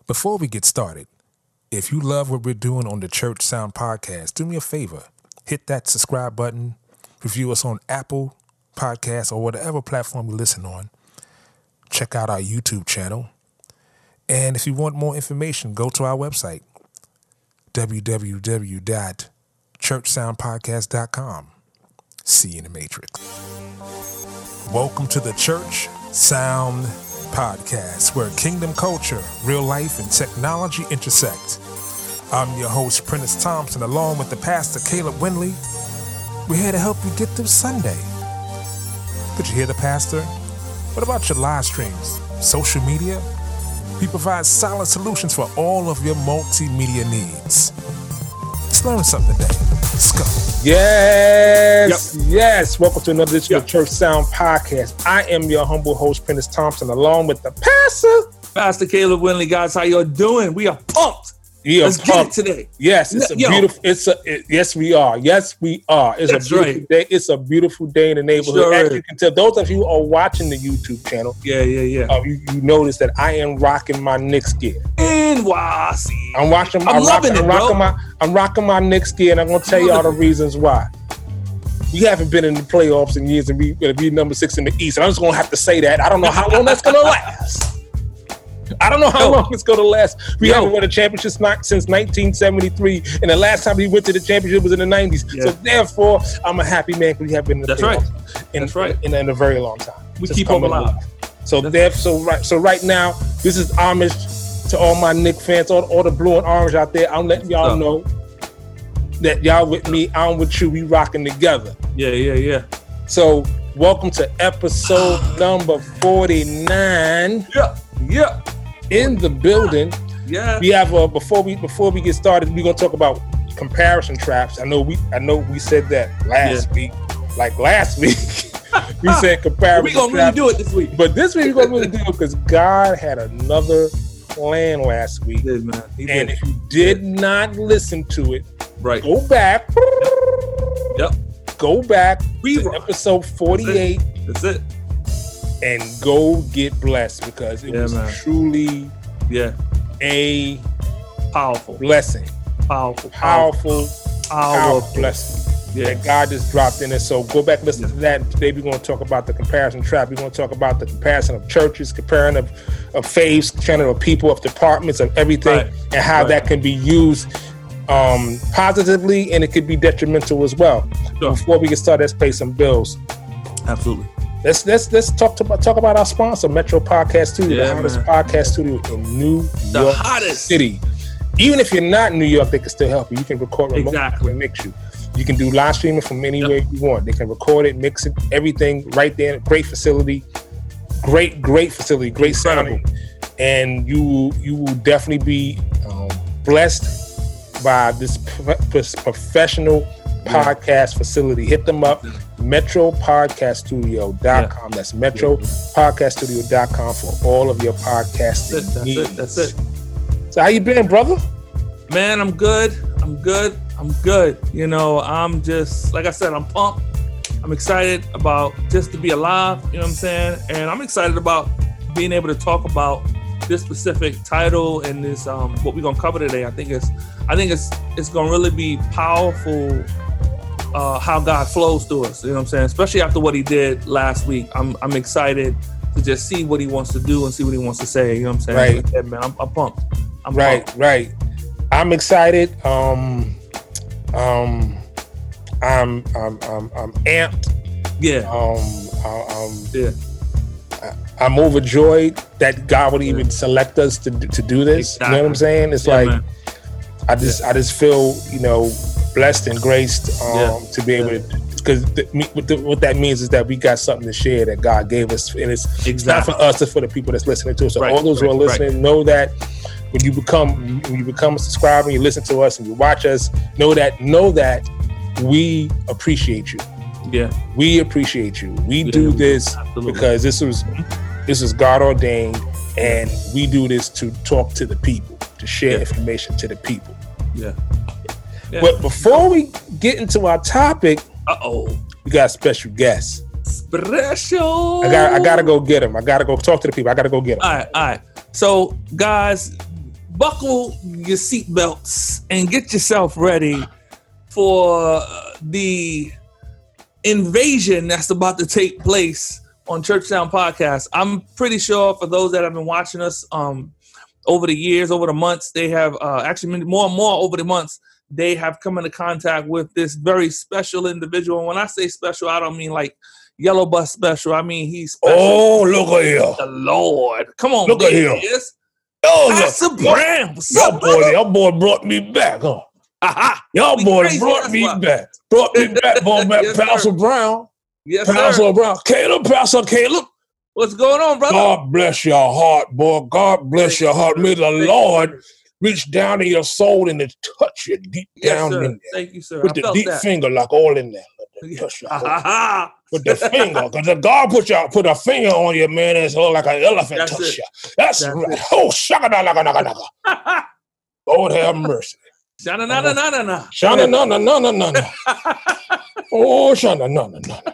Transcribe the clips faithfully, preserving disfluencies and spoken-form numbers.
Before we get started, if you love what we're doing on the Church Sound Podcast, do me a favor. Hit that subscribe button. Review us on Apple Podcasts or whatever platform you listen on. Check out our YouTube channel. And if you want more information, go to our website, w w w dot church sound podcast dot com. See you in the Matrix. Welcome to the Church Sound Podcast, where kingdom culture, real life, and technology intersect. I'm your host, Prentice Thompson, along with the pastor, Caleb Winley. We're here to help you get through Sunday. Did you hear the pastor? What about your live streams? Social media? We provide solid solutions for all of your multimedia needs. Let's learn something today. Let's go. Yes, yep. yes. Welcome to another edition yep. of Church Sound Podcast. I am your humble host, Prentice Thompson, along with the pastor, Pastor Caleb Winley. Guys, how y'all doing? We are pumped. We are Let's pumped. get it today. Yes, it's a Yo. beautiful. It's a it, yes, we are. Yes, we are. It's That's a beautiful right. day. It's a beautiful day in the neighborhood. Sure As is. you can tell, those of you who are watching the YouTube channel, Yeah, yeah, yeah. uh, you, you notice that I am rocking my Knicks gear. N Y C. I'm watching. I'm I'm loving rocking, it, I'm rocking bro. my. I'm rocking my Knicks gear, and I'm gonna tell I'm y'all the loving reasons why. We haven't been in the playoffs in years, and we gonna be number six in the East. And I'm just gonna have to say that. I don't know how long that's gonna last. I don't know how Yo. long it's gonna last. We Yo. haven't won a championship since nineteen seventy-three, and the last time we went to the championship was in the nineties. Yeah. So therefore, I'm a happy man because we have been in the That's playoffs right. in, That's right. in, in a very long time. We Just keep hope coming alive. So That's there, so right, so right now, this is homage to all my Knicks fans, all, all the blue and orange out there. I'm letting y'all What's know that y'all with me, I'm with you. We rocking together. Yeah, yeah, yeah. So welcome to episode number forty-nine Yeah, yeah, in the building. yeah. We have uh, before we before we get started, we're gonna talk about comparison traps. I know we I know we said that last Yeah. week, like last week. we said comparison We gonna really traps. do it this week. But this week we're gonna really do it because God had another plan last week. He did, man. He And did. if you did not listen to it, Right. go back. Yep. Go back We to rock. episode forty-eight That's it. and go get blessed because it Yeah, was man. truly Yeah. a Powerful. blessing. Powerful. Powerful, powerful Powerful. blessing Yeah. that God just dropped in it. So go back and listen Yeah. to that. Today we're going to talk about the comparison trap. We're going to talk about the comparison of churches, comparing of, of faiths, channel of people, of departments, of everything, Right. and how Right. that can be used um, positively and it could be detrimental as well. Sure. Before we get started, let's pay some bills. Absolutely. Let's let's let's talk to, talk about our sponsor, Metro Podcast Studio, Yeah, the hottest man. podcast studio in New The York hottest. City. Even if you're not in New York, they can still help you. You can record remotely Exactly. and mix you. You can do live streaming from anywhere Yep. you want. They can record it, mix it, everything right there. Great facility, great great facility, great Incredible. sounding, and you you will definitely be um, blessed by this prof- professional Yeah. podcast facility. Hit them up, metro podcast studio dot com. That's metro podcast studio dot com for all of your podcasting That's it. That's needs. it. That's it. So how you been, brother? Man, I'm good. I'm good. I'm good. You know, I'm just, like I said, I'm pumped. I'm excited about just to be alive, you know what I'm saying? And I'm excited about being able to talk about this specific title and this um what we're gonna cover today. I think it's I think it's it's gonna really be powerful uh how God flows through us, you know what I'm saying? Especially after what he did last week. I'm I'm excited to just see what he wants to do and see what he wants to say, you know what I'm saying? Right. Yeah, man, I'm, I'm pumped. I'm Right, pumped. right. I'm excited. Um, um, I'm, I'm, I'm, I'm amped. Yeah. Um, I- um, Yeah. I'm overjoyed that God would even select us to do- to do this. You know what I'm saying? It's Yeah, like man. I just, I just feel, you know, blessed and graced um, Yeah. to be able Yeah. to. Because what, the, what that means is that we got something to share that God gave us, and it's, it's not Exactly. for us; it's for the people that's listening to us. So Right, all those who are right, listening know that when you become when you become a subscriber, you listen to us and you watch us. Know that know that we appreciate you. Yeah. We appreciate you. We Yeah, do this absolutely. because this was this is God ordained, and we do this to talk to the people, to share Yeah. information to the people. Yeah. Yeah. But before we get into our topic, Uh-oh. we got a special guest. Special. I got I gotta go get him. I gotta go talk to the people. I gotta go get him. All right, all right. So, guys, buckle your seatbelts and get yourself ready for the invasion that's about to take place on Church Sound Podcast. I'm pretty sure for those that have been watching us um, over the years, over the months, they have uh, actually more and more over the months, they have come into contact with this very special individual. And when I say special, I don't mean like Yellow Bus special. I mean he's special. Oh, look at here. The Lord. Come on, look at here. Is. Oh, Pastor Brown. What's y'all up, boy, y'all boy brought me back, huh? Aha. Y'all We boy crazy, brought that's me why. back. Brought me back, boy, back. Yes, Pastor sir. Brown. Yes, Pastor sir. Brown. Caleb, Pastor Caleb. What's going on, brother? God bless your heart, boy. God bless your heart. May the Thank you, Lord sir. reach down in your soul and touch you deep Yes, down sir. in there. Thank you, sir. Put I the felt deep that. finger like all in there. Touch your heart. Ah, Put the finger, because if God put your put a finger on you, man, it's all like an elephant That's touch it. you. That's, That's right. it. Oh, shaka na na na na na. Lord have mercy. Shana na na na na na. Shana na na na na na na. Oh, shana na na na.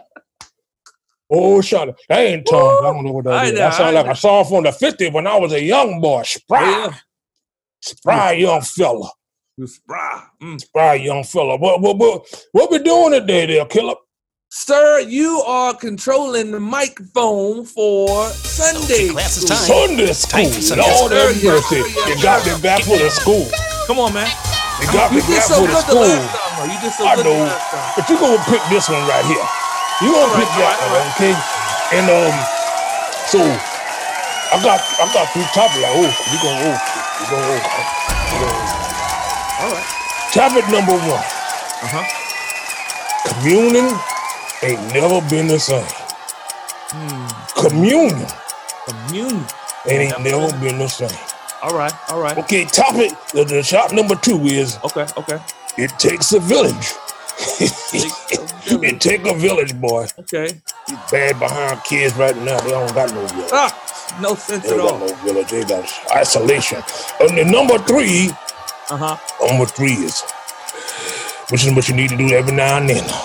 Oh, shana. That ain't tongue. I don't know what I that is. know, That sound I like know. a song from the fifties when I was a young boy. Spry. Yeah. Spry young fella. You spry. Mm. Spry young fella. What, what, what, what we doing today there, Killer? Sir, you are controlling the microphone for Sunday class is school. time. Sunday school. Sunday Lord school. have mercy. Yes, sir. You got me back for the school. Come on, man. You got me You did back so for the good the school. last time, though. You did so I good the know. last time. But you gonna pick this one right here. You gonna All pick right, that all one, right, okay? And um, so I got I got three topics. Like, oh, we gonna oh, we gonna oh, we gonna oh. All right. Topic number one. Uh-huh. Communion ain't never been the same. Communion Communion. ain't never been the same. All right. All right. Okay, topic. The, the shot number two is Okay. Okay. it takes a village. Takes a village. It take a village, boy. Okay. These bad behind kids right now, they don't got no village. Ah, no sense They at ain't got all. no village. They got isolation. And the number three, Uh-huh. number three is, which is what you need to do every now and then.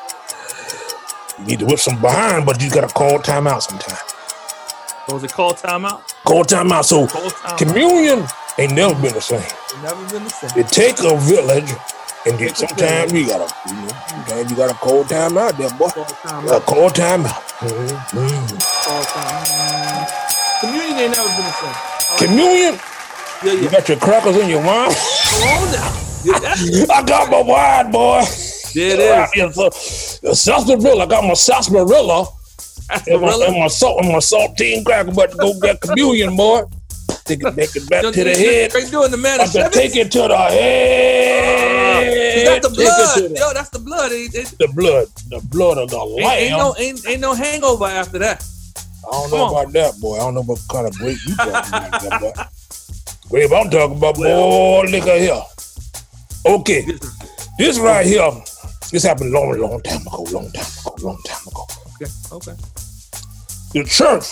You need to whip some behind, but you gotta call timeout sometime. Was it called timeout? Call timeout. So Call timeout. communion ain't never been the same. It's never been the same. It take a village, and then Take a sometimes you gotta, you know, sometimes you gotta call timeout there, boy. Call You timeout. gotta call timeout. Mhm. Call timeout. Communion ain't never been the same. All right. Communion, Yeah, you yeah. got your crackers and your wine. Come on now. Yeah, that's- I got my wine, boy. There it Right is. here, so, the sarsaparilla. I got my sarsaparilla and my, and my salt and my saltine cracker. About to go get communion, boy. Take it, take it back to the head. They doing the man About to take it to the head. Is that the Take it to blood? the- Yo, that's the blood. It, it, The blood, the blood of the ain't, lamb. ain't no ain't, ain't no hangover after that. I don't Come know on. about that, boy. I don't know what kind of grape you talking about. Boy. Grape I'm talking about, boy, look at here. Okay, this right here, this happened long, long time ago, long time ago, long time ago. Okay, okay. The church,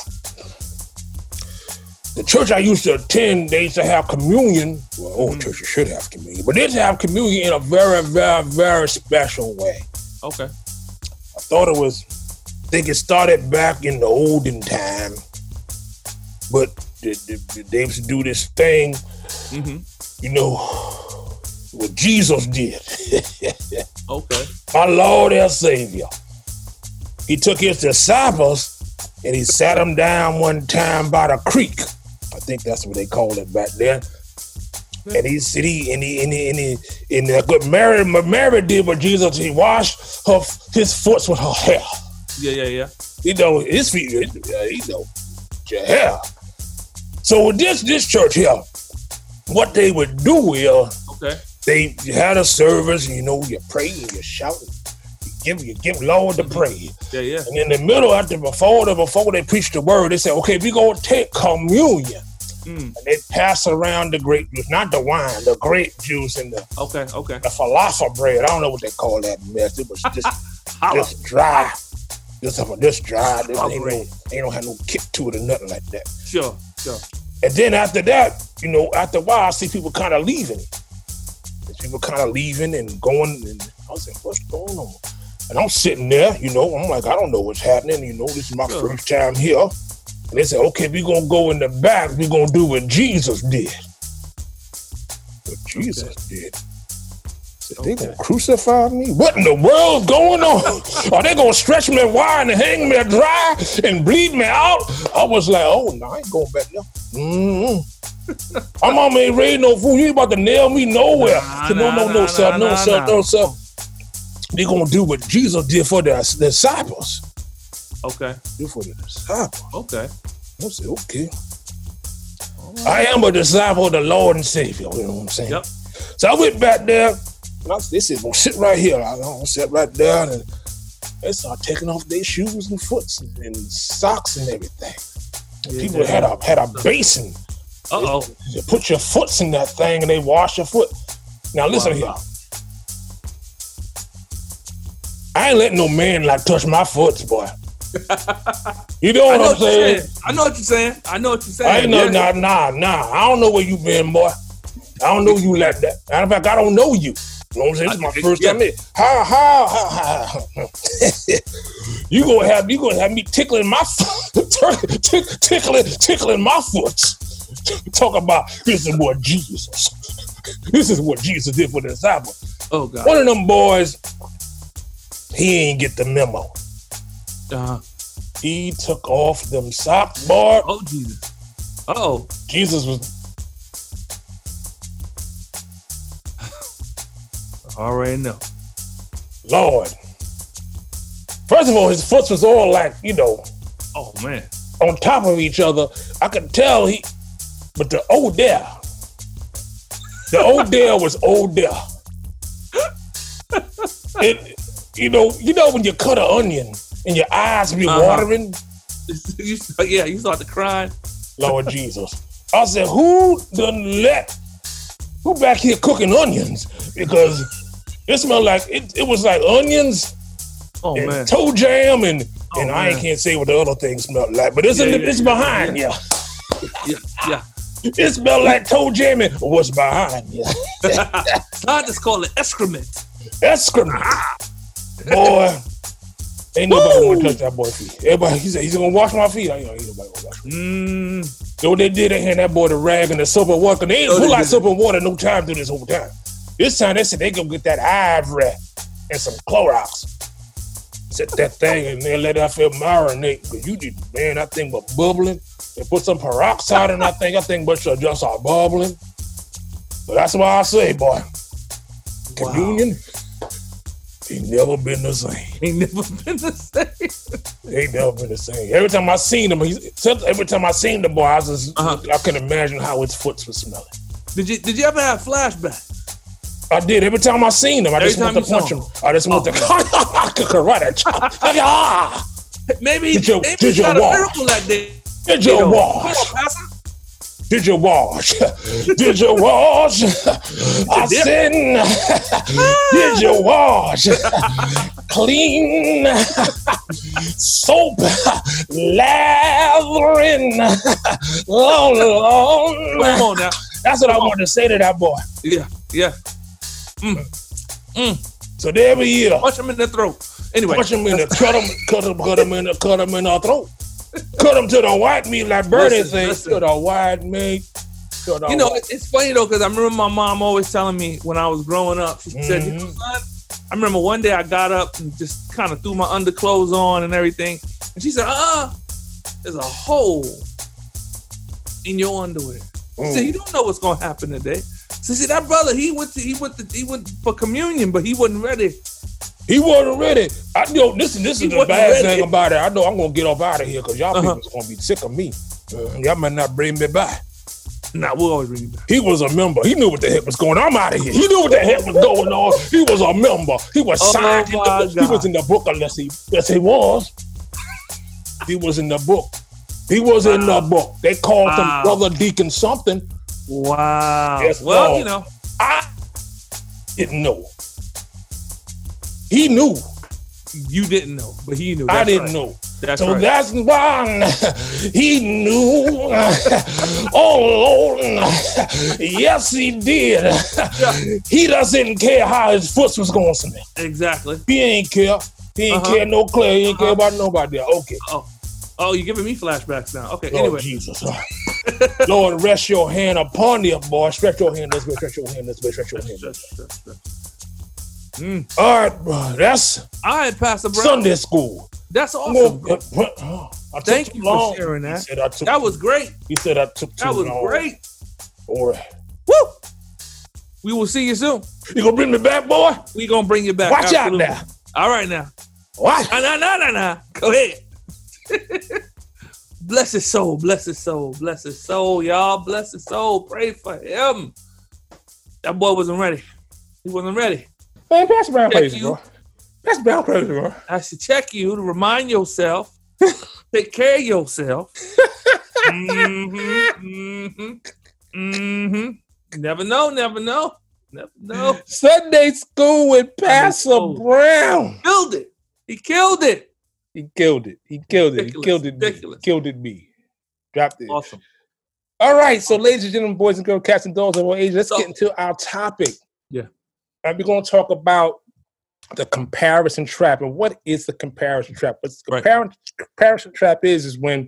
the church I used to attend, they used to have communion. Well, all churches should have communion, but they used to have communion in a very, very, very special way. Okay. I thought it was, I think it started back in the olden time, but they, they, they used to do this thing, Mm-hmm. you know, what Jesus did. Okay. My Lord and Savior. He took his disciples and he sat them down one time by the creek. I think that's what they called it back then. And he said he and he and he and he and the good Mary, Mary did what Jesus, he washed her his foot with her hair. Yeah, yeah, yeah. You know, his feet, you know, your hair. So with this this church here, what they would do is Okay. they had a service, you know, you pray and you shout, you give you give Lord the praise. Yeah, yeah. And in the middle, after before the before they preach the word, they say, okay, we gonna take communion. Mm. And they pass around the grape juice, not the wine, the grape juice and the, Okay, okay. the falafel bread. I don't know what they call that mess. It was just Holla. just dry. This this dry. This Oh, ain't no great. ain't don't have no kick to it or nothing like that. Sure, sure. And then after that, you know, after a while, I see people kind of leaving. People kind of leaving and going, and I was like, what's going on? And I'm sitting there, you know, I'm like, I don't know what's happening. You know, this is my Sure. first time here. And they said, okay, we're going to go in the back. We're going to do what Jesus did. Jesus okay. did. Said, they okay. gonna crucify me? What in the world's going on? Are they gonna stretch me wide and hang me dry and bleed me out? I was like, oh no, I ain't going back there. Mm-hmm. My mama ain't raised no fool. You ain't about to nail me nowhere. Nah, said, no, nah, no, no, nah, sir, nah, no, nah, sir, nah. no, sir. They gonna do what Jesus did for the disciples. Okay. Do for the disciples. Okay. I said, okay. Right. I am a disciple of the Lord and Savior. You know what I'm saying? Yep. So I went back there. And I, they said, well, sit right here. I don't sit right there. And they started taking off their shoes and foots and, and socks and everything. And yeah, people yeah. had a had a basin. Uh-oh. They, they put your foots in that thing and they wash your foot. Now listen wow. here. I ain't letting no man like touch my foots, boy. You know what know I'm what saying? saying? I know what you're saying. I know what you're saying. I ain't know, yeah. nah, nah, nah. I don't know where you been, boy. I don't know you like that. Matter of fact, I don't know you. You know what I'm saying? This is my first yeah. time here. How, how, how, how. You gonna have you gonna have me tickling my tickling tickling my foot. Talk about this is what Jesus. This is what Jesus did for the disciples. Oh God. One of them boys, he ain't get the memo. Uh-huh. He took off them socks, boy. Oh Jesus. Uh-oh. Jesus was already know. Lord. First of all, his foot was all like, you know, oh man, on top of each other. I could tell he, but the odor, the odor was odor. It, you know, you know when you cut an onion and your eyes be uh-huh. watering. you, yeah, you start to cry. Lord Jesus, I said, who done let? Who back here cooking onions? Because it smelled like it. It was like onions. Oh and man, toe jam and oh, and man. I can't say what the other thing smelled like, but it's yeah, in the, yeah, it's yeah, behind yeah. you. Yeah, yeah. It smelled like toe jam and what's behind you. I just call it excrement. Excrement, boy. Ain't nobody want to touch that boy's feet. Everybody, he said he's gonna wash my feet. I ain't nobody gonna wash. Mm. So what they did, they hand that boy the rag and the soap and water. They ain't oh, put like soap and water no time through this whole time. This time they said they go get that ivory and some Clorox. Set that thing and then let that feel marinate. But you did, man, that thing was bubbling. They put some peroxide in that thing. That thing but just start bubbling. But that's why I say, boy, wow. Communion ain't never been the same. Ain't never been the same. Ain't never been the same. Every time I seen him, he, every time I seen the boy, I just uh-huh. I can imagine how his foot was smelling. Did you Did you ever have flashbacks? I did. Every time I seen him, I Every just want to punch him. I just want oh, to karate chop. Maybe, did you, maybe did you got wash? a miracle that day. Did you, you wash? Did you wash? Did you wash? I said, did you wash? Clean soap, lathering. Long, long. Come on now. That's what I wanted to say to that boy. Yeah, yeah. Mm. Mm. So there every year. Punch him in the throat. Anyway. Punch him in the, cut him, cut him, cut him in the, cut him in the throat. Cut him to the white meat, like Bernie says. To the white meat. To the you know, white. It's funny though, because I remember my mom always telling me when I was growing up, she mm-hmm. said, you know, son, I remember one day I got up and just kind of threw my underclothes on and everything. And she said, uh-uh, there's a hole in your underwear. She said, you don't know what's gonna happen today. So see that brother, he went to he went to he went for communion, but he wasn't ready. He wasn't ready. I know. Listen, this is the bad ready. thing about it. I know I'm gonna get off out of here because y'all uh-huh. people gonna be sick of me. Uh, y'all might not bring me back. Nah, we'll always bring you back. He was a member. He knew what the heck was going on. I'm out of here. He knew what the heck was going on. He was a member. He was oh signed. In the, he was in the book unless he yes he was. He was in the book. He was wow. in the book. They called wow. him Brother Deacon something. Wow. Yes, well, Lord. you know. I didn't know. He knew. You didn't know, but he knew. That's I didn't right. know. That's so right. that's why he knew. Oh, Lord. Yes, he did. Yeah. He doesn't care how his foot was going to smell. Exactly. He ain't care. He ain't uh-huh. care no clear. He ain't uh-huh. care about nobody there. Okay. Oh. Oh, you're giving me flashbacks now. Okay, Lord anyway. Jesus. Lord, rest your hand upon them, boy. Stretch your hand this way, stretch your hand this way, stretch your hand. Stretch, stretch, stretch. Mm. All right, bro. That's All right, Pastor Brown. Sunday school. That's awesome. Gonna, uh, I took Thank too you long. for sharing He that. said I took That too- was great. He said I took too That was long. great. All right. Woo! We will see you soon. You gonna bring me back, boy? We gonna bring you back. Watch Absolutely. out now. All right now. Watch. Nah, nah, nah, nah, nah. Go ahead. Bless his soul. Bless his soul. Bless his soul, y'all. Bless his soul. Pray for him. That boy wasn't ready. He wasn't ready. Man, Pastor Brown Check crazy, you. bro. Pastor Brown crazy, bro. I should check you to remind yourself. Take care of yourself. mm-hmm, mm-hmm, mm-hmm. Never know, never know. Never know. Sunday school with Pastor school. Brown. Killed it. He killed it. He killed it. He killed it. He Ridiculous, killed it. Me. ridiculous. Killed it me. Dropped it. Awesome. All right. So, ladies and gentlemen, boys and girls, cats and dogs of all ages, let's So- get into our topic. Yeah. And we're going to talk about the comparison trap. And what is the comparison trap? What the Right. compar- comparison trap is, is when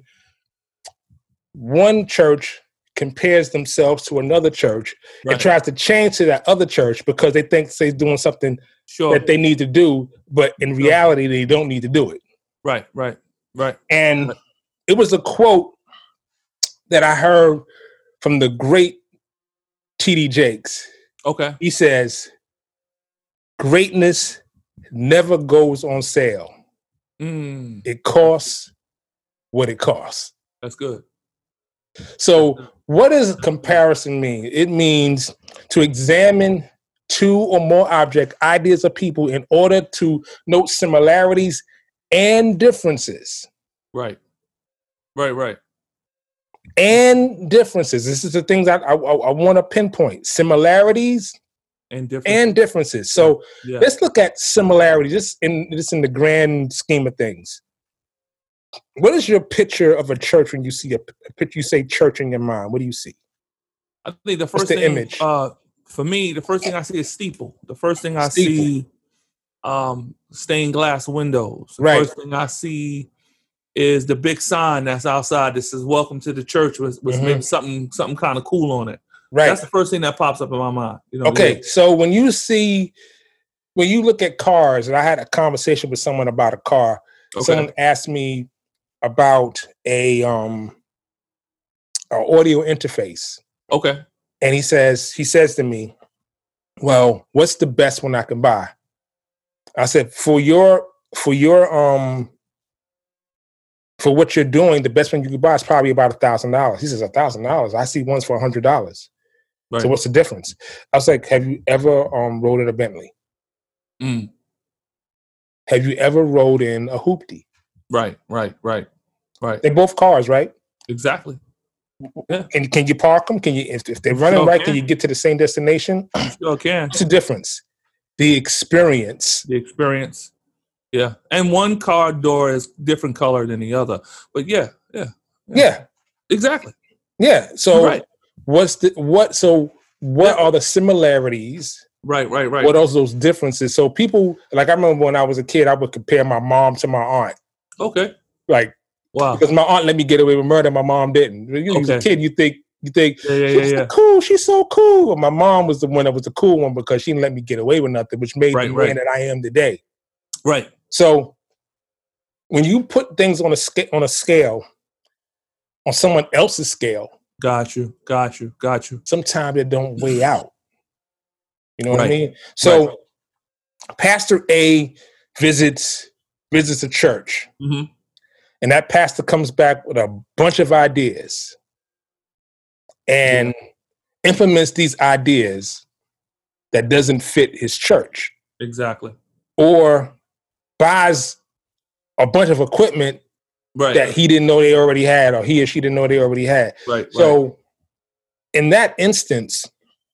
one church compares themselves to another church Right. and tries to change to that other church because they think they're doing something Sure. that they need to do, but in reality, they don't need to do it. Right, right, right. And it was a quote that I heard from the great T D Jakes. Okay. He says, greatness never goes on sale. Mm, It costs what it costs. that's good. So what does comparison mean? It means to examine two or more object ideas of people in order to note similarities and differences. Right. Right, right. And differences. This is the things that I, I, I want to pinpoint. Similarities And different. and differences. So yeah. let's look at similarities just in just in the grand scheme of things. What is your picture of a church when you see a, a picture? You say church in your mind. What do you see? I think the What's first the thing, image? uh, for me, the first thing I see is steeple. The first thing I Steeple. see, um, stained glass windows. The Right. first thing I see is the big sign that's outside that says "Welcome to the church" with, with Mhm. maybe something something kind of cool on it. Right. That's the first thing that pops up in my mind. You know. Okay. So when you see, when you look at cars, and I had a conversation with someone about a car. Okay. Someone asked me about a um a audio interface. Okay. And he says, he says to me, well, what's the best one I can buy? I said, for your, for your, um, for what you're doing, the best one you can buy is probably about a thousand dollars. He says, a thousand dollars. I see ones for a hundred dollars. Right. So what's the difference? I was like, have you ever um rode in a Bentley? Mm. Have you ever rode in a Hoopty? Right. Right. Right. Right. They're both cars, right? Exactly. And can you park them? Can you, if, if they're running Sure right, can. can you get to the same destination? You sure can. What's the difference? The experience. The experience. Yeah. And one car door is different color than the other. But yeah, yeah. Yeah. Exactly. Yeah. So Right. what's the what so what are the similarities? Right, right, right. What are those differences? So people, like, I remember when I was a kid, I would compare my mom to my aunt. Okay. Like, Wow. because my aunt let me get away with murder, my mom didn't. When you was a Okay. kid, you think you think Yeah, yeah, she's yeah, yeah. cool, she's so cool. But my mom was the one that was the cool one because she didn't let me get away with nothing, which made Right, me the man right. that I am today. Right. So when you put things on a scale on a scale, on someone else's scale, Got you. Got you. Got you. sometimes it don't weigh out. You know what I Right. mean? So Right. Pastor A visits visits a church, Mm-hmm. and that pastor comes back with a bunch of ideas and implements these ideas that doesn't fit his church, Exactly. or buys a bunch of equipment Right. that he didn't know they already had, or he or she didn't know they already had. right. So right. in that instance,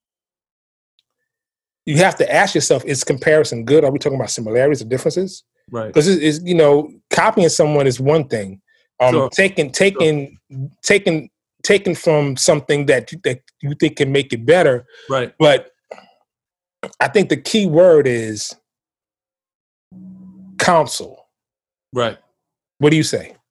you have to ask yourself, is comparison good? Are we talking about similarities or differences? Right. Because it is, you know, copying someone is one thing. Um, Sure. taking, taking, taking, taking from something that you, that you think can make it better. Right. But I think the key word is counsel. Right. What do you say?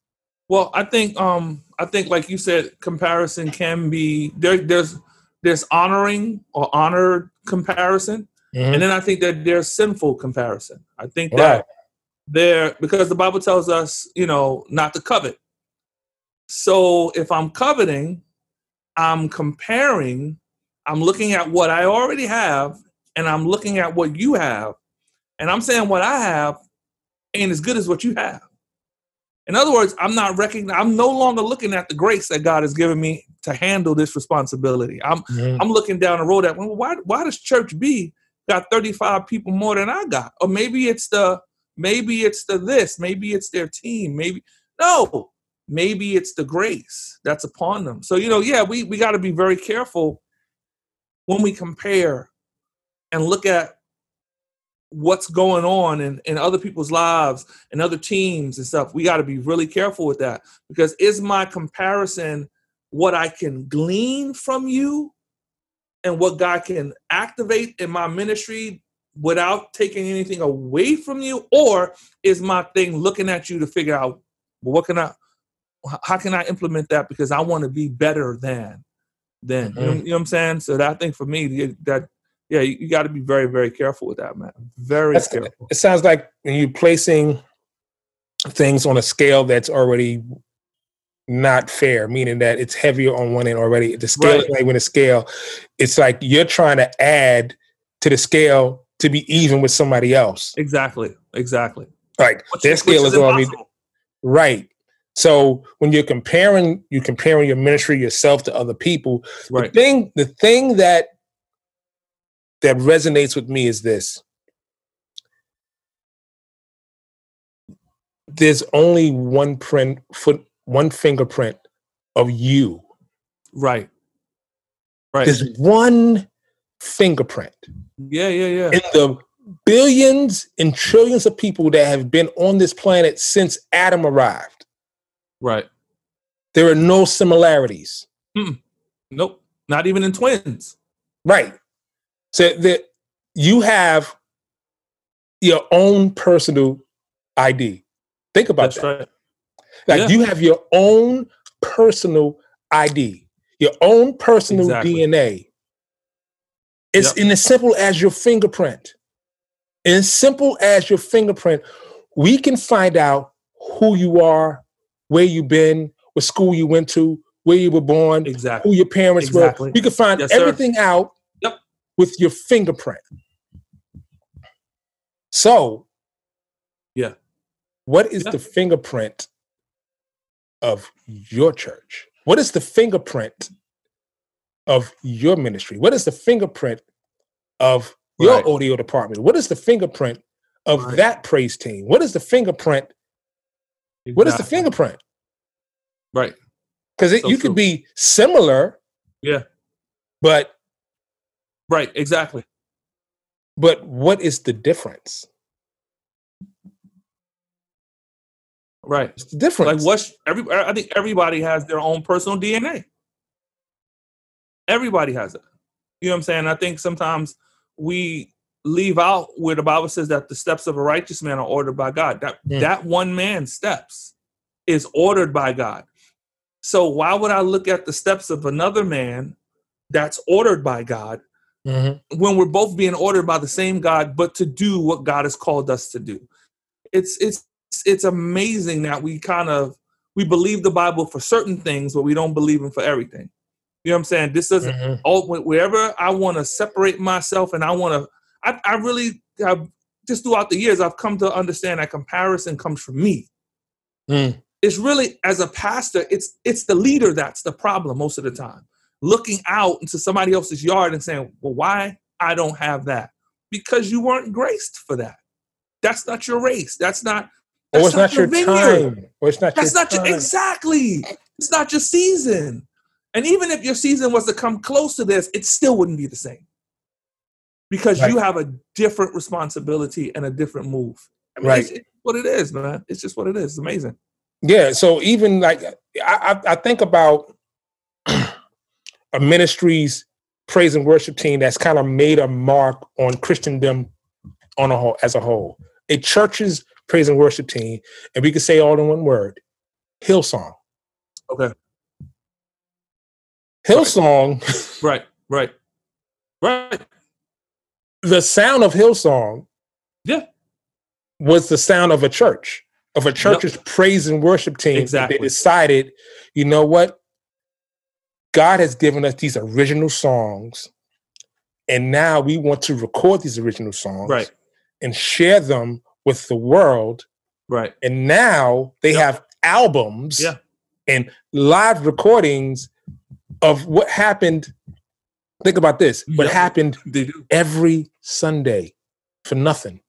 Well, I think um I think like you said, comparison can be there. There's there's honoring or honored comparison, Mhm. and then I think that there's sinful comparison. I think Right. that there because the Bible tells us, you know, not to covet. So if I'm coveting, I'm comparing, I'm looking at what I already have, and I'm looking at what you have, and I'm saying what I have ain't as good as what you have. In other words, I'm not recognizing, I'm no longer looking at the grace that God has given me to handle this responsibility. I'm Mhm. I'm looking down the road at, well, why why does Church B got thirty-five people more than I got? Or maybe it's the maybe it's the this, maybe it's their team, maybe no, maybe it's the grace that's upon them. So, you know, yeah, we we got to be very careful when we compare and look at what's going on in, in other people's lives and other teams and stuff. We got to be really careful with that, because is my comparison what I can glean from you and what God can activate in my ministry without taking anything away from you? Or is my thing looking at you to figure out, well, what can I, how can I implement that because I want to be better than, than, Mhm. you know, you know what I'm saying? So that, I think for me, that, yeah, you, you got to be very, very careful with that, man. Very That's, careful. it sounds like when you're placing things on a scale that's already not fair, meaning that it's heavier on one end already. The scale Right. is like when the scale, it's like you're trying to add to the scale to be even with somebody else. Exactly. Exactly. Like Which, their which scale is is already impossible. right. So when you're comparing, you're comparing your ministry, yourself to other people. Right. The thing, the thing that that resonates with me is this. There's only one print, foot, one fingerprint of you. Right. Right. There's one fingerprint Yeah, yeah, yeah. in the billions and trillions of people that have been on this planet since Adam arrived. Right. There are no similarities. Nope. Not even in twins. Right. So that you have your own personal I D. Think about That's that. right. Like Yeah. you have your own personal I D, your own personal Exactly. D N A. It's Yep. in as simple as your fingerprint. In as simple as your fingerprint, we can find out who you are, where you've been, what school you went to, where you were born, Exactly. who your parents Exactly. were. We can find Yes, sir. everything out Yep. with your fingerprint. So, Yeah. what is Yeah. the fingerprint of your church? What is the fingerprint of your ministry? What is the fingerprint of your Right. audio department? What is the fingerprint of Right. that praise team? What is the fingerprint? What is the Exactly. fingerprint? Right. Because So you true. could be similar, Yeah. but Right. Exactly. but what is the difference? Right. What's the difference? Like what's every? I think everybody has their own personal D N A. Everybody has it. You know what I'm saying? I think sometimes we leave out where the Bible says that the steps of a righteous man are ordered by God. That Mm. that one man's steps is ordered by God. So why would I look at the steps of another man that's ordered by God Mhm. when we're both being ordered by the same God, but to do what God has called us to do? It's it's it's amazing that we kind of we believe the Bible for certain things, but we don't believe him for everything. You know what I'm saying? This doesn't. Mhm. Oh, wherever I want to separate myself, and I want to, I, I really have just throughout the years, I've come to understand that comparison comes from me. Mm. It's really, as a pastor, it's it's the leader that's the problem most of the time. Looking out into somebody else's yard and saying, well, why I don't have that? Because you weren't graced for that. That's not your race. That's not. That's Or it's not, your your vineyard. time. Or it's not That's your not your, time. exactly. It's not your season. And even if your season was to come close to this, it still wouldn't be the same. Because Right. you have a different responsibility and a different move. I mean, Right. it's, it's what it is, man. It's just what it is. It's amazing. Yeah. So even like I, I, I think about a ministry's praise and worship team that's kind of made a mark on Christendom on a whole as a whole. A church's praise and worship team, and we could say all in one word, Hillsong. Okay. Hillsong. Right. Right. Right. The sound of Hillsong. Yeah. Was the sound of a church, of a church's yep. praise and worship team. Exactly. They decided, you know what? God has given us these original songs, and now we want to record these original songs right. and share them with the world. Right. And now they yep. have albums yeah. and live recordings of what happened. Think about this. What yep. happened they do. every Sunday for nothing.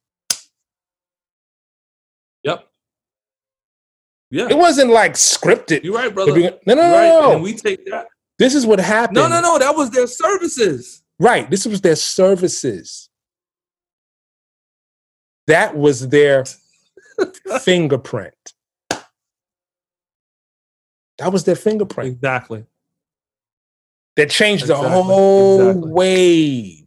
Yep. Yeah. It wasn't like scripted. You're right, brother. Be, no, no, no, right. no. And we take that. This is what happened. No, no, no. That was their services. Right. This was their services. That was their fingerprint. That was their fingerprint. Exactly. That changed exactly. the whole exactly. wave.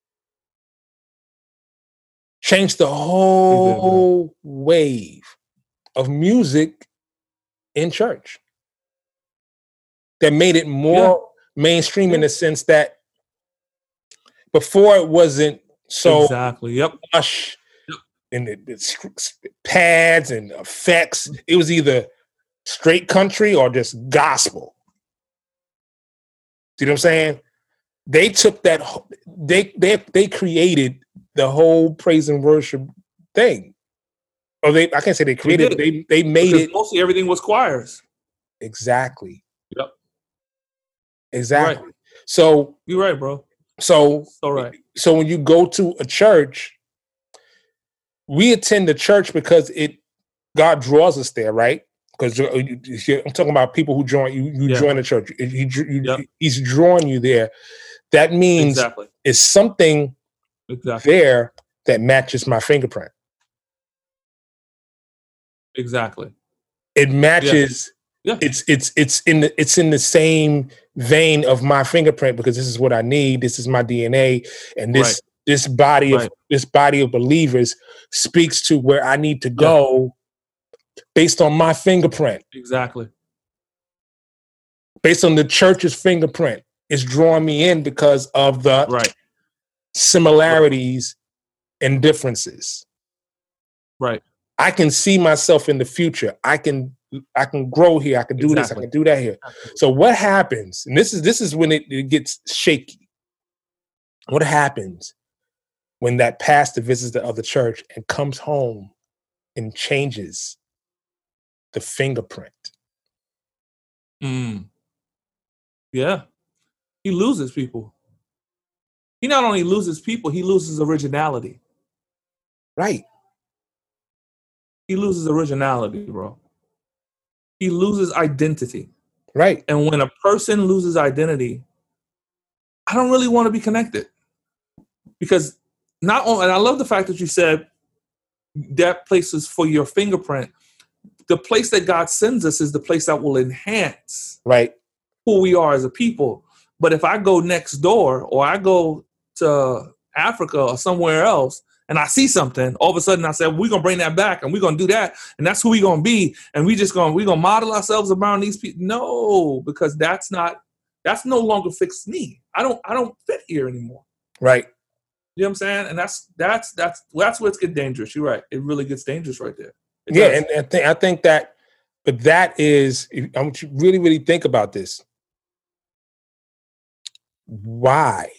Changed the whole exactly. wave of music in church. That made it more yeah. mainstream yeah. in the sense that before it wasn't so exactly. Yep. lush yep. and it, it's pads and effects. It was either straight country or just gospel. See what I'm saying? They took that. They they they created the whole praise and worship thing. Or they I can't say they created it. They they made because it. Mostly everything was choirs. Exactly. Yep. Exactly. Right. So you're right, bro. So all right. So when you go to a church, we attend the church because it God draws us there, right? Because I'm talking about people who join you. You yeah. join the church. He, you, yep. He's drawing you there. That means exactly. it's something exactly. there that matches my fingerprint. Exactly. It matches. Yeah. yeah. It's it's it's in the it's in the same vein of my fingerprint because this is what I need. This is my D N A, and this right. this body of right. this body of believers speaks to where I need to go. Yeah. Based on my fingerprint. Exactly. Based on the church's fingerprint. It's drawing me in because of the right. similarities right. and differences. Right. I can see myself in the future. I can I can grow here. I can do exactly. this. I can do that here. Absolutely. So what happens, and this is this is when it, it gets shaky. What happens when that pastor visits the other church and comes home and changes the fingerprint? Mm. Yeah. He loses people. He not only loses people, he loses originality. Right. He loses originality, bro. He loses identity. Right. And when a person loses identity, I don't really want to be connected. Because not only, and I love the fact that you said that place is for your fingerprint. The place that God sends us is the place that will enhance right. who we are as a people. But if I go next door or I go to Africa or somewhere else and I see something, all of a sudden I say, we're going to bring that back and we're going to do that. And that's who we're going to be. And we just going, we're going to model ourselves around these people. No, because that's not, that's no longer fits me. I don't, I don't fit here anymore. Right. You know what I'm saying? And that's, that's, that's, that's where it's get dangerous. You're right. It really gets dangerous right there. It yeah, does. and, and th- I think that, but that is, I want you to really, really think about this. Why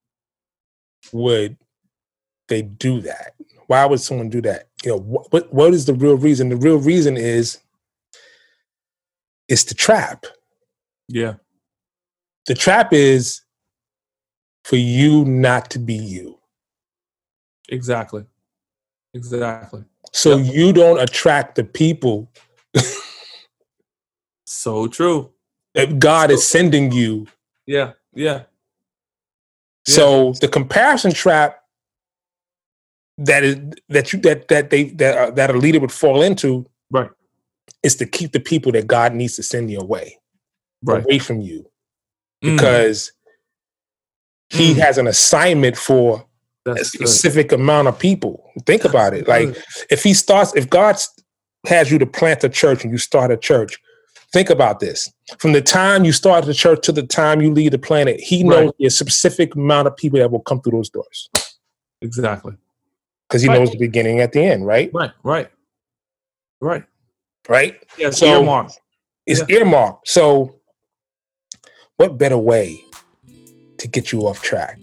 would they do that? Why would someone do that? You know, what what is the real reason? The real reason is it's the trap. Yeah. The trap is for you not to be you. Exactly. Exactly. So yep. you don't attract the people. So true. That God so, is sending you. Yeah. Yeah. So yeah. the comparison trap that is that you that that they that uh, that a leader would fall into, right, is to keep the people that God needs to send you away, right. away from you, because mm. He mm. has an assignment for That's a specific good. amount of people. Think about it. Like if He starts, if God has you to plant a church and you start a church, Think about this. From the time you start the church to the time you leave the planet, he knows Right. a specific amount of people that will come through those doors. Exactly. Because he Right. knows the beginning at the end, right? Right. Right. Right. Right? Yeah. So- So earmarked. It's Yeah. earmarked. So what better way to get you off track?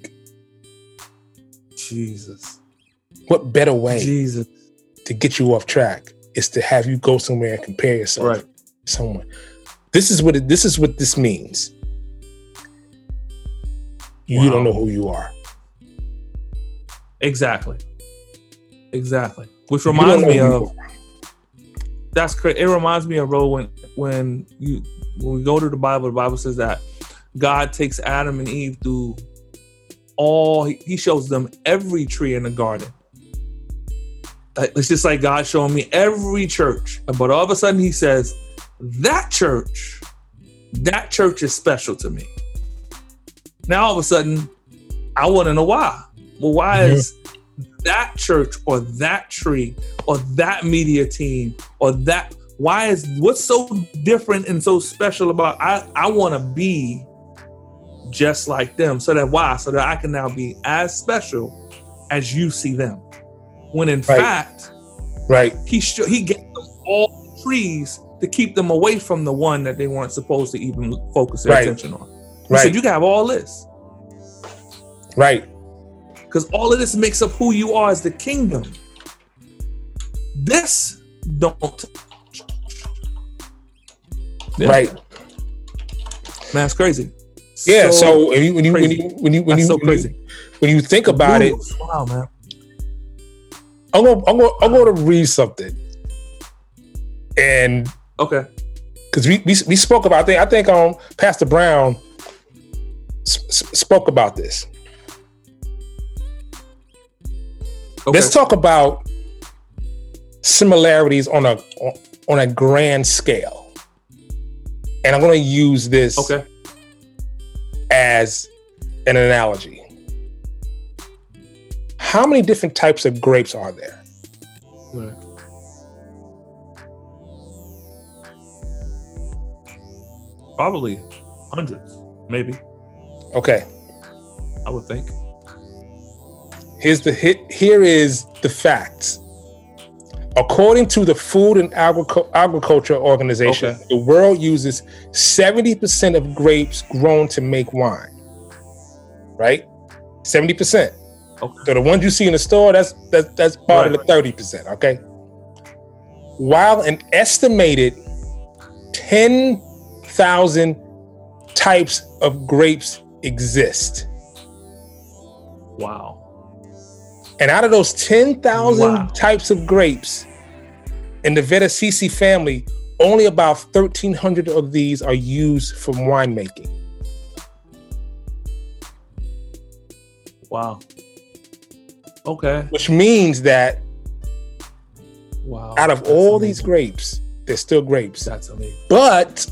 Jesus. What better way Jesus. to get you off track is to have you go somewhere and compare yourself Right. to someone. This is what it, this is what this means. You Wow. don't know who you are. Exactly. Exactly. Which You don't reminds know me who you of are. that's crazy. It reminds me of Ro when when you when we go to the Bible, the Bible says that God takes Adam and Eve through all he, he shows them every tree in the garden. Like, it's just like God showing me every church. But all of a sudden he says, that church, that church is special to me. Now all of a sudden, I want to know why. Well, why Mhm. is that church or that tree or that media team or that, why is, what's so different and so special about, I, I want to be just like them. So that why? So that I can now be as special as you see them. When in Right. fact, Right. he sh- he gave them all trees to keep them away from the one that they weren't supposed to even focus their Right. attention on. He Right. said, you can have all this. Right. Because all of this makes up who you are as the kingdom. This don't. Yeah. Right. Man, it's crazy. Yeah. So, when you when you when crazy. you when you when That's you, so when you crazy. when you think about it, Wow, man. I'm gonna I'm gonna I'm gonna read something, and Okay. because we, we we spoke about I think I think um Pastor Brown s- s- spoke about this. Okay. Let's talk about similarities on a on a grand scale, and I'm going to use this Okay. as an analogy. How many different types of grapes are there? Right. Probably hundreds, maybe. Okay, I would think. here's the hit. Here is the facts. According to the Food and Agric- Agriculture Organization, Okay. the world uses seventy percent of grapes grown to make wine. Right? seventy percent. Okay. So the ones you see in the store, that's that's that's part of Right. the thirty percent, okay? While an estimated ten thousand types of grapes exist. Wow. And out of those ten thousand Wow. types of grapes in the Verticesi family, only about thirteen hundred of these are used for winemaking. Wow. Okay. Which means that Wow. out of That's all amazing. these grapes, they're still grapes. That's amazing. But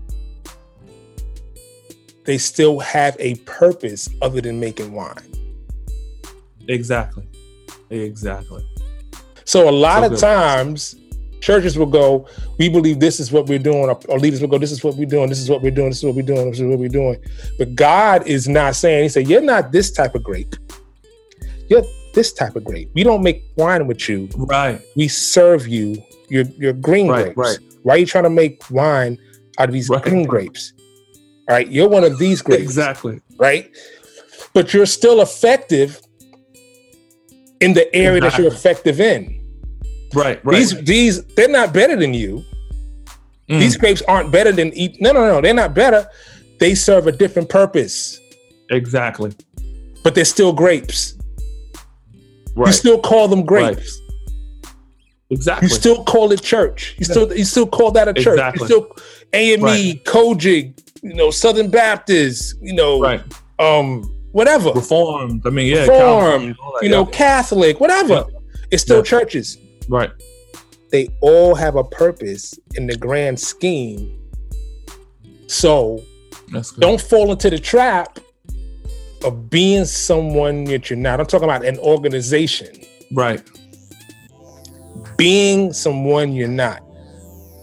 they still have a purpose other than making wine. Exactly. Exactly. So a lot So of good. times, churches will go, we believe this is what we're doing, or, or leaders will go, this is what we're doing, this is what we're doing, this is what we're doing, this is what we're doing. But God is not saying, he said, you're not this type of grape. You're this type of grape. We don't make wine with you. Right. We serve you your, your green Right, grapes. right. Why are you trying to make wine out of these Right. green grapes? All right, you're one of these grapes. Exactly. Right? But you're still effective in the area that you're Exactly. effective in. Right. Right. These, these, they're not better than you. Mm. These grapes aren't better than eat. No, no, no, they're not better. They serve a different purpose, Exactly. but they're still grapes. You Right. still call them grapes. Exactly. You still call it church. You still, you still call that a church. Exactly. You still A M E, Right. Kojic, you know, Southern Baptist, you know, right. um, whatever. Reformed. I mean, yeah. Reformed, Calvin, all that, you know, yeah. Catholic, whatever. Yeah. It's still Yeah. churches. Right. They all have a purpose in the grand scheme. So That's good. don't fall into the trap of being someone that you're not. I'm talking about an organization. Right. Being someone you're not.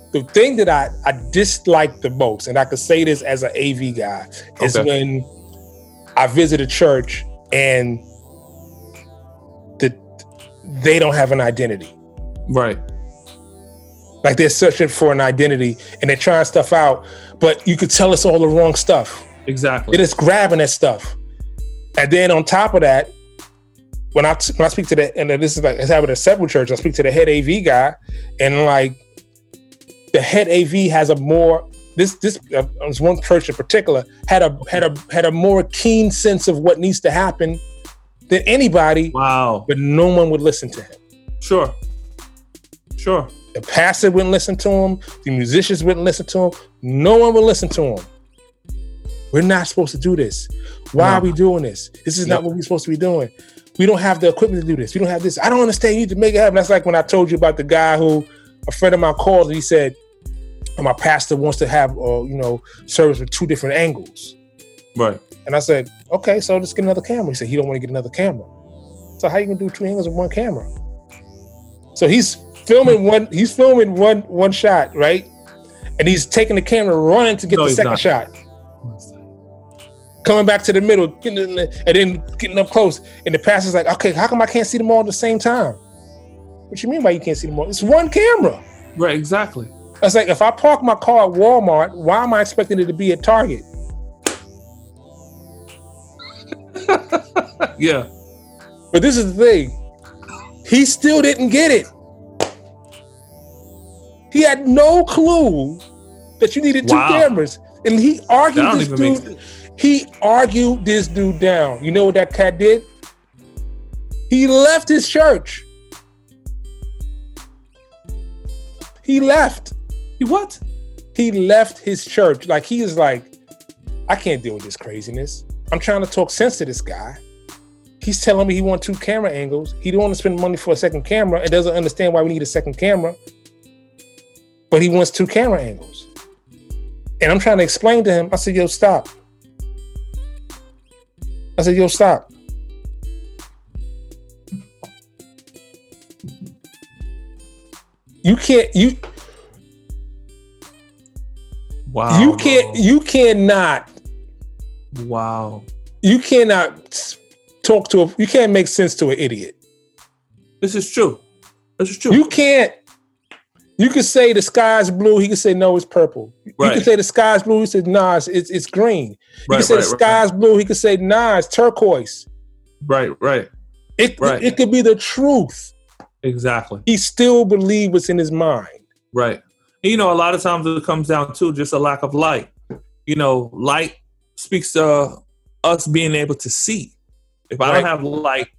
the thing that I, I dislike the most, and I could say this as an A V guy, is Okay. when I visit a church and the, they don't have an identity. Right. Like they're searching for an identity and they're trying stuff out, but you could tell it's all the wrong stuff. Exactly. They're just grabbing that stuff. And then on top of that, when I, when I speak to the, and this is like, it's happened at several churches, I speak to the head A V guy, and like, the head A V has a more, this, this, uh, was one church in particular, had a, had a, had a more keen sense of what needs to happen than anybody. Wow. But no one would listen to him. Sure. Sure. The pastor wouldn't listen to him. The musicians wouldn't listen to him. No one would listen to him. We're not supposed to do this. Why No. are we doing this? This is Yep. not what we're supposed to be doing. We don't have the equipment to do this. We don't have this. I don't understand. You need to make it happen. That's like when I told you about the guy who, a friend of mine called and he said, my pastor wants to have, uh, you know, service with two different angles. Right. And I said, okay, so let's get another camera. He said, he don't want to get another camera. So how you gonna do two angles with one camera? So he's filming one, he's filming one one shot, right? And he's taking the camera, running to get No, the he's second not. shot. Coming back to the middle, getting in the, and then getting up close. And the pastor's like, okay, how come I can't see them all at the same time? What you mean by you can't see them all? It's one camera. Right. Exactly. I was like, if I park my car at Walmart, why am I expecting it to be at Target? Yeah. But this is the thing. He still didn't get it. He had no clue that you needed two Wow. cameras. And he argued That don't this even make dude. He argued this dude down. You know what that cat did? He left his church. He left. You what? He left his church. Like he is like, I can't deal with this craziness. I'm trying to talk sense to this guy. He's telling me he wants two camera angles. He don't want to spend money for a second camera and doesn't understand why we need a second camera. But he wants two camera angles. And I'm trying to explain to him. I said, yo, stop. I said, yo, stop. You can't, you, Wow. you can't, bro. you cannot, Wow. you cannot talk to a, you can't make sense to an idiot. This is true. This is true. You can't, you can say the sky's blue, he can say, no, it's purple. You Right. can say the sky's blue, he said, nah, it's, it's, it's green. You Right, can say right, the right. sky's blue, he can say, nah, it's turquoise. Right. Right. It, Right. it could be the truth. Exactly. He still believes what's in his mind. Right. And, you know, a lot of times it comes down to just a lack of light. You know, light speaks to us being able to see. If I Right. don't have light,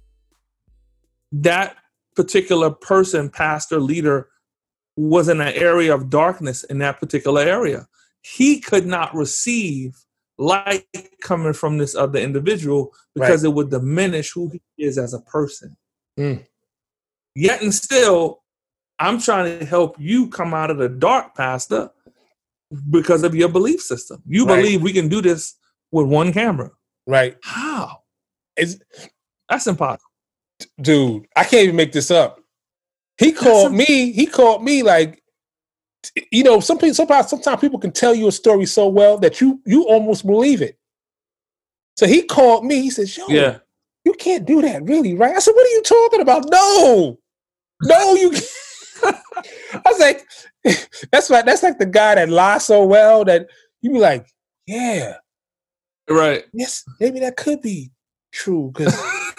that particular person, pastor, leader, was in an area of darkness in that particular area. He could not receive light coming from this other individual because Right. it would diminish who he is as a person. Mm. Yet and still, I'm trying to help you come out of the dark, pastor, because of your belief system. You Right. believe we can do this with one camera. Right. How? It's, That's impossible. dude, I can't even make this up. He called That's me, he called me like, you know, some people, sometimes, sometimes people can tell you a story so well that you you almost believe it. So he called me, he said, yo, Yeah. you can't do that, really, right? I said, what are you talking about? No, no, you can't. I was like, that's like, that's like the guy that lies so well that you be like, yeah, Right. yes, maybe that could be true. Cause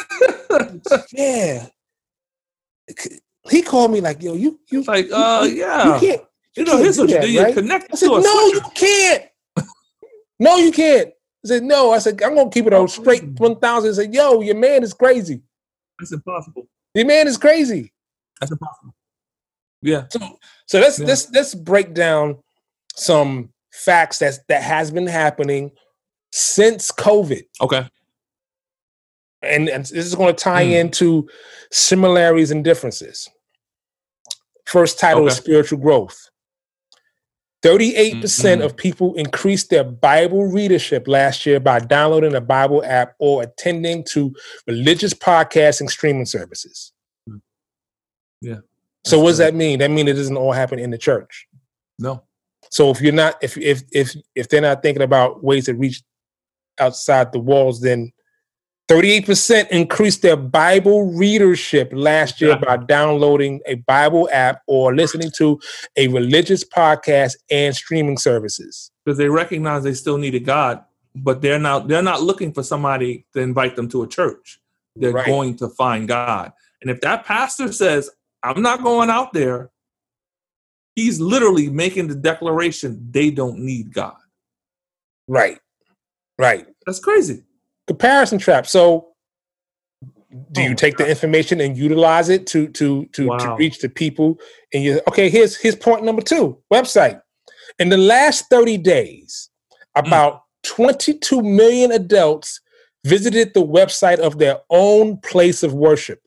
yeah. He called me like, yo, you, you, Like, uh, you, yeah. you can't, You know, can't here's do what you that, do. You right? connect I said, to a no, switcher. you can't. No, you can't. I said, no. I said, I'm going to keep it on straight one thousand. I said, yo, your man is crazy. That's impossible. Your man is crazy. That's impossible. Yeah. So, so let's, Yeah. let's, let's break down some facts that's, that has been happening since COVID. Okay. And, and this is going to tie Hmm. into similarities and differences. First title is Okay. spiritual growth. thirty-eight percent Mhm. of people increased their Bible readership last year by downloading a Bible app or attending to religious podcasts and streaming services. Yeah. So what does That's that mean? That means it doesn't all happen in the church. No. So if you're not, if if if if they're not thinking about ways to reach outside the walls, then thirty-eight percent increased their Bible readership last year by downloading a Bible app or listening to a religious podcast and streaming services. Because they recognize they still needed God, but they're not they're not looking for somebody to invite them to a church. They're Right. going to find God. And if that pastor says, I'm not going out there, he's literally making the declaration they don't need God. Right. Right. That's crazy. Comparison trap. So do Oh you my take the God. information and utilize it to to to, to Wow. reach the people? And you okay, here's here's point number two, website. In the last thirty days, about twenty-two million adults visited the website of their own place of worship.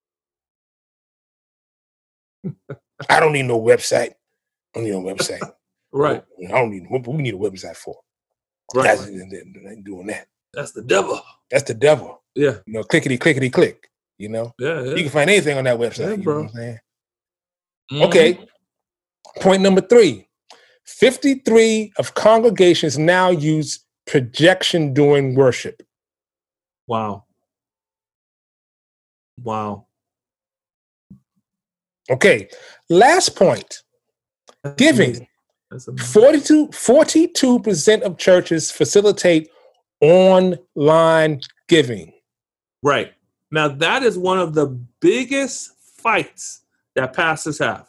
I don't need no website. I don't need no website. Right. I don't need what we need a website for. Right. That's, right. I ain't doing that. That's the devil. That's the devil. Yeah. You know, clickety clickety click. You know, Yeah. yeah. you can find anything on that website. Yeah, you know bro. what I'm saying? Mhm. Okay. Point number three. fifty-three of congregations now use projection during worship. Wow. Wow. Okay. Last point. That's Giving. amazing. That's amazing. forty-two, forty-two percent of churches facilitate online giving. Right. Now, that is one of the biggest fights that pastors have.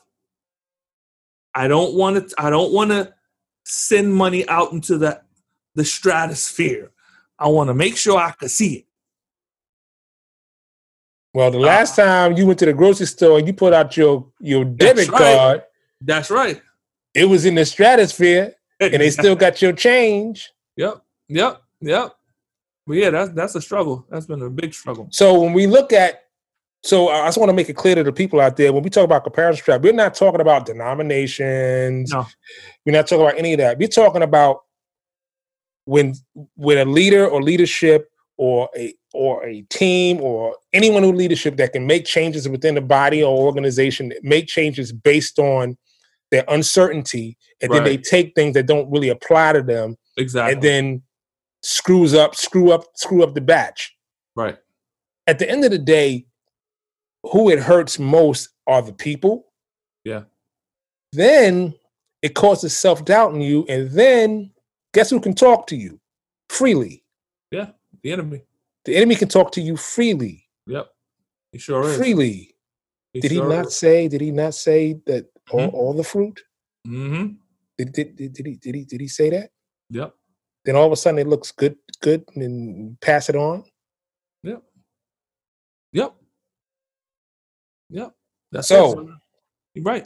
I don't want to, I don't want to send money out into the, the stratosphere. I want to make sure I can see it. Well, the last time you went to the grocery store and you put out your, your debit right. card, That's right. it was in the stratosphere and they still got your change. Yep. Yep. Yep. But yeah, that's that's a struggle. That's been a big struggle. So when we look at, so I just want to make it clear to the people out there, when we talk about comparison trap, we're not talking about denominations. No. We're not talking about any of that. We're talking about when when a leader or leadership or a or a team or anyone who leadership that can make changes within the body or organization, make changes based on their uncertainty, and then they Right. take things that don't really apply to them Exactly. and then screws up, screw up, screw up the batch. right. At the end of the day, who it hurts most are the people. Yeah. Then it causes self-doubt in you. And then guess who can talk to you freely? Yeah. The enemy. The enemy can talk to you freely. Yep. He sure is. Freely. He Did he sure not is. say, did he not say that all, Mhm. all the fruit? Mm-hmm. Did, did, did, did he did he did he say that? Yep. Then all of a sudden it looks good, good, and then pass it on. Yep. Yep. Yep. That's So- it, brother. You're right.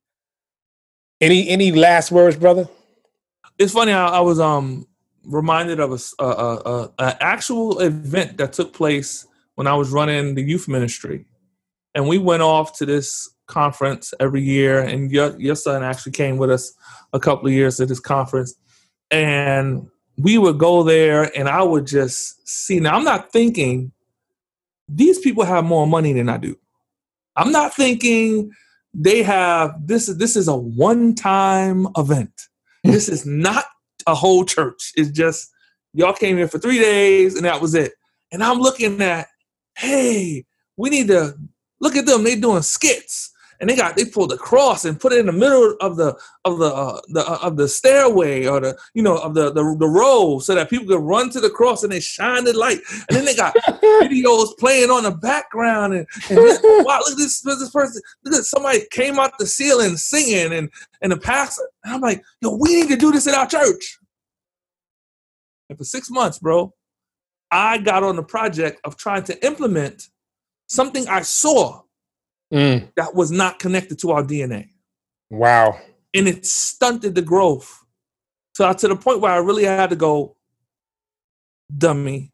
Any any last words, brother? It's funny. I, I was um reminded of a, s- a, a, a- a actual event that took place when I was running the youth ministry, and we went off to this conference every year. And your your son actually came with us a couple of years to this conference, and we would go there, and I would just see. Now I'm not thinking these people have more money than I do. I'm not thinking they have this. Is this is a one-time event. This is not a whole church. It's just y'all came here for three days and that was it. And I'm looking at, hey, we need to look at them. They doing skits, and they got they pulled a cross and put it in the middle of the of the uh, the uh, of the stairway or the you know of the, the the row so that people could run to the cross and they shine the light. And then they got videos playing on the background and, and this, wow, look at this this person. Look at somebody came out the ceiling singing and and the pastor. And I'm like, yo, we need to do this in our church. And for six months, bro, I got on the project of trying to implement something I saw Mm, that was not connected to our D N A. wow. And it stunted the growth. So to the point where I really had to go, dummy,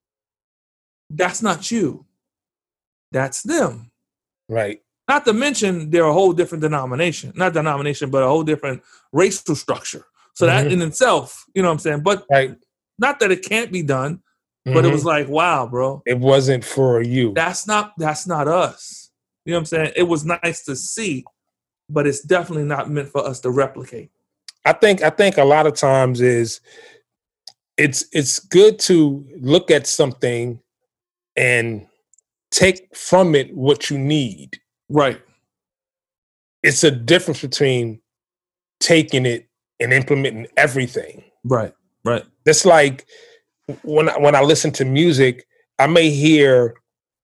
that's not you. That's them. Right. Not to mention they're a whole different denomination. Not denomination, but a whole different racial structure. So that Mhm. in itself, you know what I'm saying? But Right. not that it can't be done, but it Mhm. was like, wow, bro. It wasn't for you. That's not that's not us. You know what I'm saying? It was nice to see but it's definitely not meant for us to replicate. I think I think a lot of times is it's it's good to look at something and take from it what you need. Right. It's a difference between taking it and implementing everything. Right. Right. It's like when I, when I listen to music, I may hear,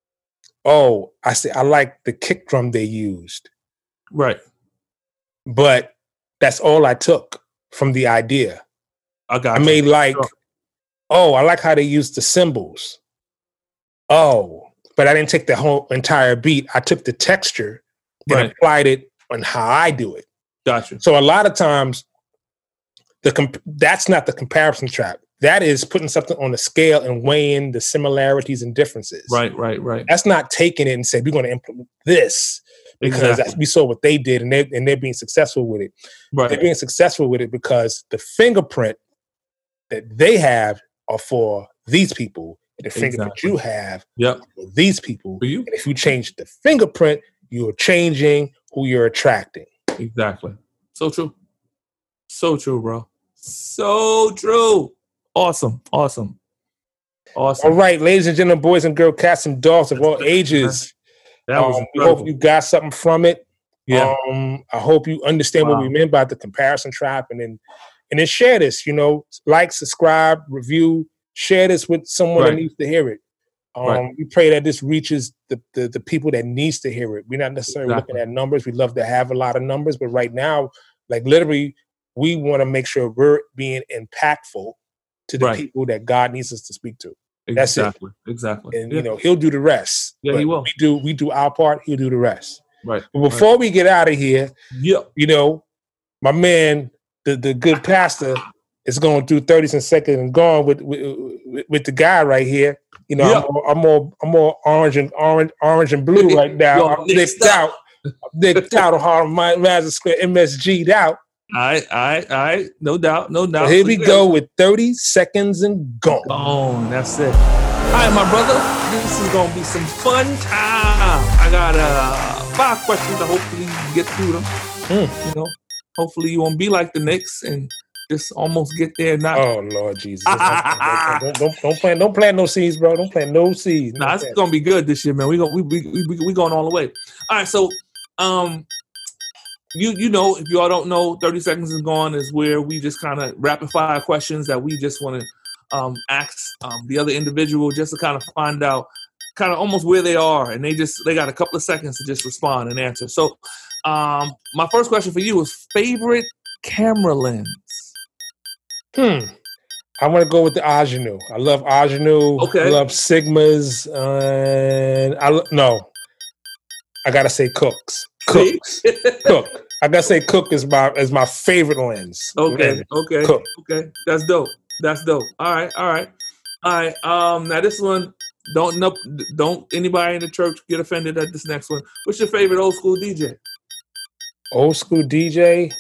oh, I say I like the kick drum they used. Right. But that's all I took from the idea. I got I you. may like, Sure. oh, I like how they use the cymbals. Oh, but I didn't take the whole entire beat. I took the texture and Right. applied it on how I do it. Got you. So a lot of times, the comp- that's not the comparison trap. That is putting something on the scale and weighing the similarities and differences. Right, right, right. That's not taking it and saying we're going to implement this because Exactly. that's, we saw what they did and they and they're being successful with it. Right. They're being successful with it because the fingerprint that they have are for these people, and the fingerprint Exactly. you have Yep. for these people. For you. And if you change the fingerprint, you are changing who you're attracting. Exactly. So true. So true, bro. So true. Awesome. Awesome. Awesome. All right, ladies and gentlemen, boys and girls, cats and dogs of all ages. That was Um, we incredible. hope you got something from it. Yeah. Um, I hope you understand Wow. what we meant by the comparison trap, and then and then share this. You know, like, subscribe, review, share this with someone Right. that needs to hear it. Um, Right. We pray that this reaches the, the the people that needs to hear it. We're not necessarily Exactly. looking at numbers. We love to have a lot of numbers, but right now, like literally, we want to make sure we're being impactful to the Right. people that God needs us to speak to. That's it. Exactly. Exactly. And Yeah. you know, He'll do the rest. Yeah, He But will. We do we do our part. He'll do the rest. Right. But before we get out of here, Yep. you know, my man, the, the good pastor, is going through thirties and seconds and gone with, with with the guy right here. You know, Yeah. I'm, more, I'm more I'm more orange and orange orange and blue right now. Yo, I'm mixed nicked out. I'm nicked out of Harlem Madison Square, M S G'd out. All right. All right. All right. No doubt. No doubt. So here we go with thirty seconds and gone. Oh, that's it. All right, my brother. This is gonna be some fun time. I got uh five questions. I hopefully you get through them. Mm. You know, hopefully you won't be like the Knicks and just almost get there. Not. Oh Lord Jesus! don't, don't, don't, don't plant don't plant no seeds, bro. Don't plant no seeds. Nah, No it's plant. gonna be good this year, man. We go, we we we we going all the way. All right, so um, you you know, if you all don't know, thirty seconds is gone is where we just kind of rapid fire questions that we just want to um ask um the other individual just to kind of find out kind of almost where they are, and they just they got a couple of seconds to just respond and answer. So, um, my first question for you is favorite camera lens. Hmm. I want to go with the Agenu. I love Agenu. Okay. I love Sigmas. And I lo- no. I gotta say Cooks. Cooks. Cook. I gotta say Cook is my is my favorite lens. Okay, Lens. okay, Cook. okay. That's dope. That's dope. All right, all right, all right. Um, now this one, don't no, don't anybody in the church get offended at this next one. What's your favorite old school D J? Old school D J.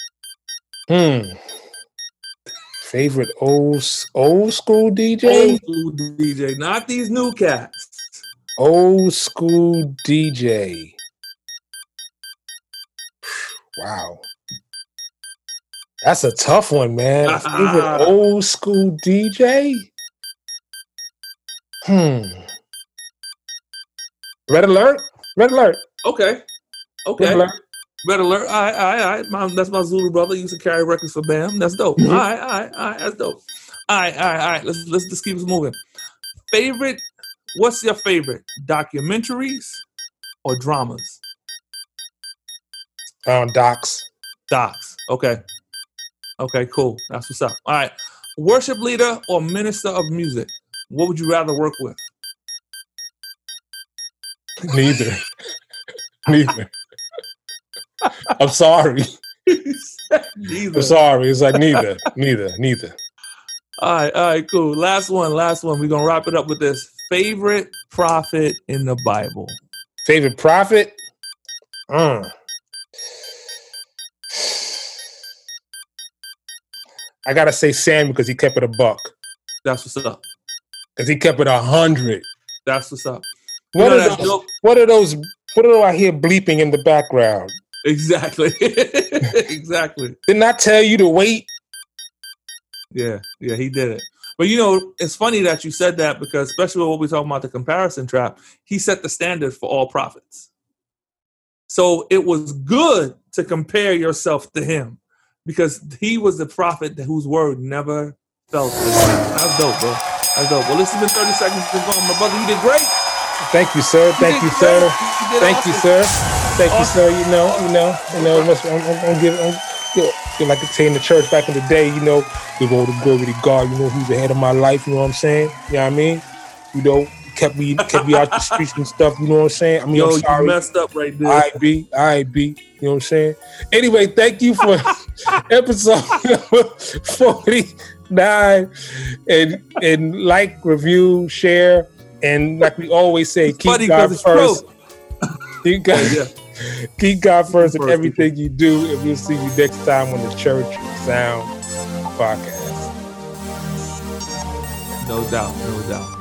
Hmm. Favorite old s- old school D J. Old school D J, not these new cats. Old school D J. Wow. That's a tough one, man. Favorite old school D J? Hmm. Red Alert? Red Alert. Okay, Red okay. Alert. Red alert. All right, all right, all right. My, that's my Zulu brother. He used to carry records for Bam. That's dope. Mhm. All right, all right, all right. That's dope. All right, all right, all right. Let's let's just keep this moving. Favorite? What's your favorite? Documentaries or dramas? Um, Docs. Docs. Okay. Okay, cool. That's what's up. All right. Worship leader or minister of music? What would you rather work with? Neither. Neither. I'm sorry. Neither. I'm sorry. It's like neither. Neither. Neither. All right, all right, cool. Last one, last one. We're gonna wrap it up with this. Favorite prophet in the Bible? Favorite prophet? Mm. I gotta say Sam because he kept it a buck. That's what's up. Because he kept it a hundred. That's what's up. You What know are that those? joke? What are those? What do I hear bleeping in the background? Exactly. Exactly. Didn't I tell you to wait? Yeah, yeah, he did it. But you know, it's funny that you said that because, especially when we're talking about the comparison trap, he set the standard for all prophets. So it was good to compare yourself to him because he was the prophet whose word never fell to the ground. That's dope, bro. That's dope. Well, this has been thirty seconds to go. My brother, you did great. Thank you, sir. Thank you, sir. You Thank awesome. you, sir. Thank Awesome. you, sir. You know, you know, you know. I'm, I'm, I'm giving, I'm, you know, like I say in the church back in the day, you know, give all the glory to God. You know, He's ahead of my life. You know what I'm saying? You know what I mean? You know, kept me, kept me out the streets and stuff. You know what I'm saying? I mean, Yo, I'm sorry. you messed up right there. I be, I be. You know what I'm saying? Anyway, thank you for episode forty-nine, and and like, review, share, and like we always say, It's keep funny God 'cause it's first. true. Keep God, Yeah. keep God first in First, everything you do, and we'll see you next time on the Church Sound Podcast. No doubt, no doubt.